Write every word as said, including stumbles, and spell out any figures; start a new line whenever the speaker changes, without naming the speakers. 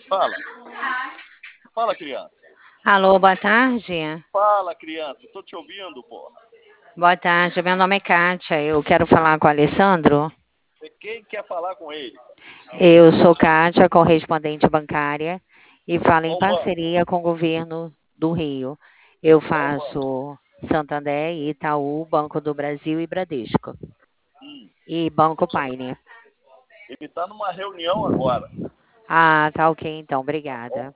Fala. Fala, criança.
Alô, boa tarde.
Fala, criança. Tô te ouvindo, porra.
Boa tarde, meu nome é Kátia. Eu quero falar com o Alessandro.
Quem quer falar com ele?
Eu sou Kátia, correspondente bancária, e falo em
Qual banco?
parceria com o governo do Rio. Eu
Qual banco?
faço Santander, Itaú, Banco do Brasil e Bradesco.
Hum,
E Banco Paine.
ele tá numa reunião agora.
Ah, tá ok então,
Tá bom?
obrigada.